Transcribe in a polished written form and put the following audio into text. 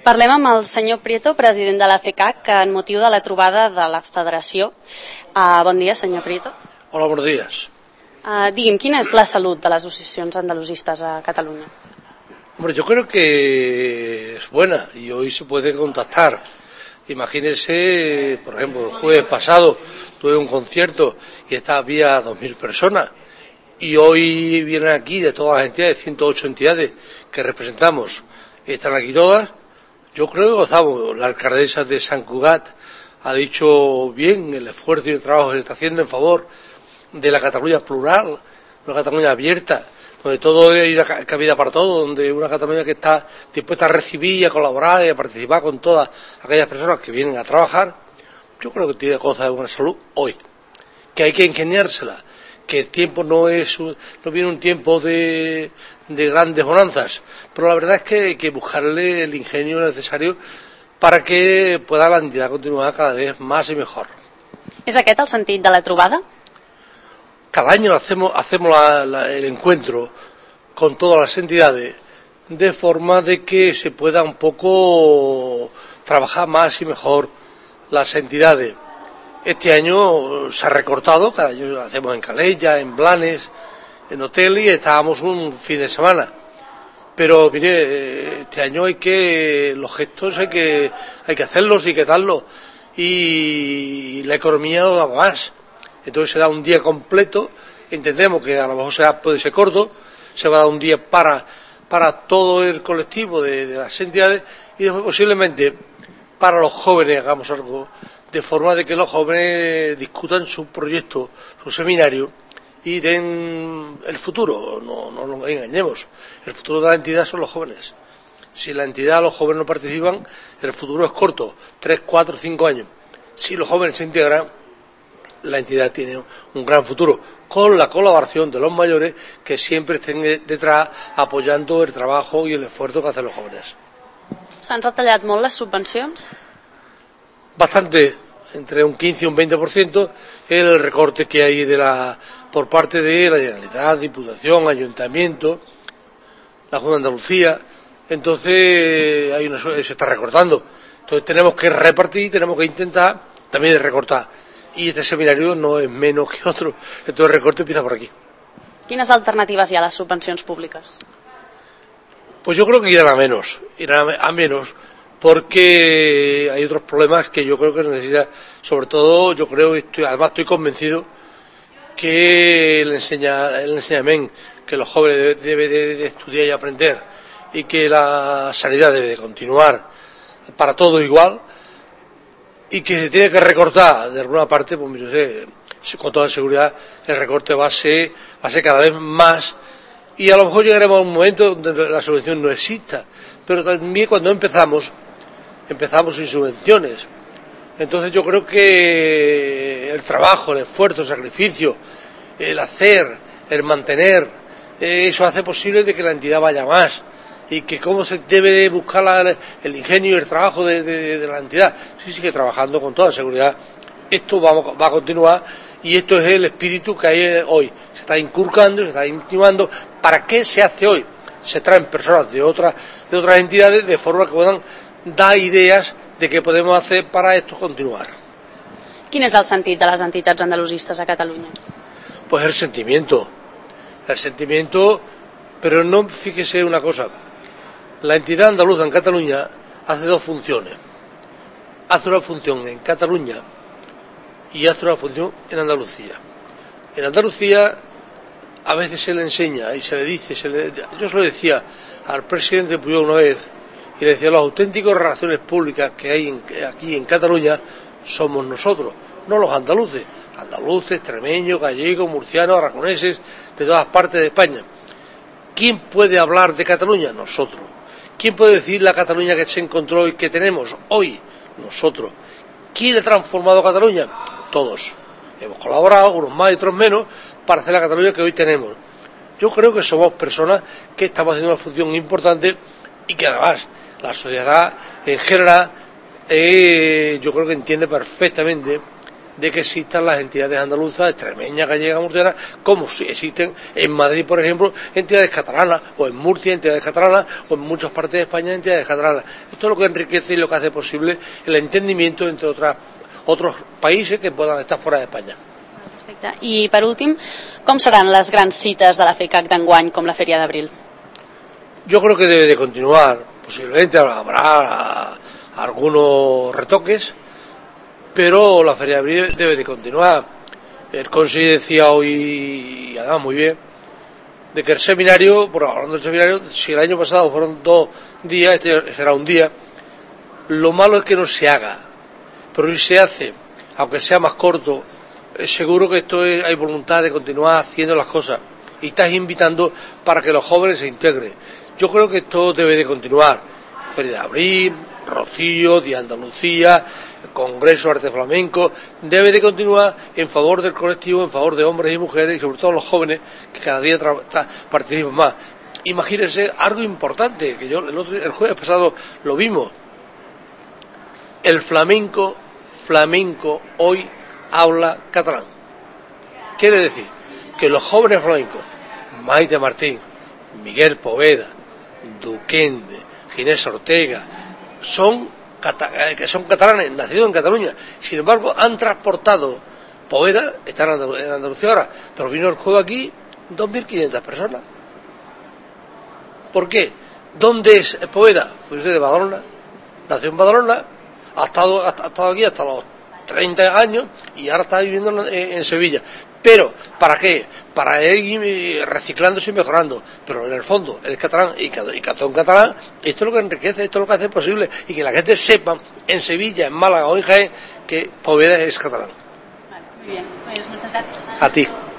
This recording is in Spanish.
Parlem amb el senyor Prieto, president de la FECAC, en motiu de la trobada de la federació. Bon dia, senyor Prieto. Hola, buenos días. Digui'm, quina és la salut de les associacions andalusistes a Cataluña? Hombre, yo creo que es buena y hoy se puede contactar. Imagínense, por ejemplo, el jueves pasado tuve un concierto y había 2.000 personas. Y hoy vienen aquí de todas las entidades, 108 entidades que representamos, están aquí todas. Yo creo que gozamos. La alcaldesa de Sant Cugat ha dicho bien el esfuerzo y el trabajo que se está haciendo en favor de la Cataluña plural, una Cataluña abierta, donde todo hay una cabida para todo, donde una Cataluña que está dispuesta a recibir y a colaborar y a participar con todas aquellas personas que vienen a trabajar. Yo creo que tiene cosas de buena salud hoy, que hay que ingeniársela, que el tiempo no viene un tiempo de grandes bonanzas, pero la verdad es que hay que buscarle el ingenio necesario para que pueda la entidad continuar cada vez más y mejor. És aquest el sentit de la trobada? Cada año hacemos el encuentro con todas las entidades de forma de que se pueda un poco trabajar más y mejor las entidades. Este año se ha recortado, cada año lo hacemos en Calella, en Blanes, en hotel y estábamos un fin de semana. Pero mire, este año los gestos hay que hacerlos y que darlos. Y la economía no da más. Entonces se da un día completo, entendemos que a lo mejor puede ser corto, se va a dar un día para todo el colectivo de las entidades y después posiblemente para los jóvenes hagamos algo de forma de que los jóvenes discutan su proyecto, su seminario y den el futuro, no nos engañemos, el futuro de la entidad son los jóvenes. Si la entidad, los jóvenes no participan, el futuro es corto, 3, 4, 5 años. Si los jóvenes se integran, la entidad tiene un gran futuro, con la colaboración de los mayores que siempre estén detrás apoyando el trabajo y el esfuerzo que hacen los jóvenes. S'han retallat molt les subvencions? Bastante, entre un 15 y un 20%, el recorte que hay por parte de la Generalitat, Diputación, Ayuntamiento, la Junta de Andalucía. Entonces se está recortando. Entonces tenemos que repartir, tenemos que intentar también recortar. Y este seminario no es menos que otro. Entonces el recorte empieza por aquí. Quines alternatives hi ha a les subvencions públiques? Pues yo creo que irán a menos, porque hay otros problemas que yo creo que necesita, sobre todo, además estoy convencido que el enseñamiento, que los jóvenes deben de estudiar y aprender, y que la sanidad debe de continuar para todo igual, y que se tiene que recortar de alguna parte, pues yo sé, con toda seguridad el recorte va a ser cada vez más, y a lo mejor llegaremos a un momento donde la subvención no exista, pero también cuando empezamos sin subvenciones. Entonces yo creo que el trabajo, el esfuerzo, el sacrificio, el hacer, el mantener, eso hace posible de que la entidad vaya más. Y que cómo se debe de buscar el ingenio y el trabajo de la entidad. Sí, sigue trabajando con toda seguridad. Esto va a continuar y esto es el espíritu que hay hoy. Se está inculcando, se está intimando. ¿Para qué se hace hoy? Se traen personas de otras entidades de forma que puedan dar ideas de qué podemos hacer para esto continuar. Quin és el sentit de les entitats andalusistes a Catalunya? Pues el sentimiento, pero no, fíjese una cosa. La entidad andaluza en Cataluña hace dos funciones. Hace una función en Cataluña y hace una función en Andalucía. En Andalucía a veces se le enseña y se le dice, yo se lo decía al presidente Pujol una vez, y le decía, las auténticas relaciones públicas que hay aquí en Cataluña somos nosotros, no los andaluces, extremeños, gallegos, murcianos, aragoneses, de todas partes de España. ¿Quién puede hablar de Cataluña? Nosotros. ¿Quién puede decir la Cataluña que se encontró y que tenemos hoy? Nosotros. ¿Quién ha transformado Cataluña? Todos. Hemos colaborado, unos más y otros menos, para hacer la Cataluña que hoy tenemos. Yo creo que somos personas que estamos haciendo una función importante y que además la sociedad en general yo creo que entiende perfectamente de que existan las entidades andaluzas, extremeñas, gallegas, murcianas, como si existen en Madrid, por ejemplo, entidades catalanas, o en Murcia entidades catalanas, o en muchas partes de España entidades catalanas. Esto es lo que enriquece y lo que hace posible el entendimiento entre otros países que puedan estar fuera de España. Perfecte. I per últim, com seran les grans cites de la FECAC d'enguany, com la Feria d'Abril? Yo creo que debe de continuar, posiblemente habrá algunos retoques, pero la Feria de Abril debe de continuar. El conseller decía hoy, y además muy bien, de que el seminario, bueno, hablando del seminario, si el año pasado fueron 2 días, este será un día. Lo malo es que no se haga, pero si se hace, aunque sea más corto, seguro que hay voluntad de continuar haciendo las cosas y estás invitando para que los jóvenes se integren. Yo creo que esto debe de continuar. Feria de Abril, Rocío, Día de Andalucía, Congreso de Arte Flamenco, debe de continuar en favor del colectivo, en favor de hombres y mujeres y sobre todo los jóvenes que cada día participan más. Imagínense algo importante, que el jueves pasado lo vimos. El flamenco hoy habla catalán. Quiere decir que los jóvenes flamencos, Maite Martín, Miguel Poveda, Duquende, Ginés Ortega, son catalanes, nacidos en Cataluña. Sin embargo, han transportado, Poveda está en Andalucía ahora, pero vino el juego aquí 2.500 personas. ¿Por qué? ¿Dónde es Poveda? Pues de Badalona, nació en Badalona, ha estado aquí hasta los 30 años y ahora está viviendo en Sevilla. Pero, ¿para qué? Para ir reciclándose y mejorando. Pero en el fondo, el catalán y catón catalán, esto es lo que enriquece, esto es lo que hace posible y que la gente sepa en Sevilla, en Málaga o en Jaén que Poveda es catalán. Vale, muy bien. Pues muchas gracias. A ti.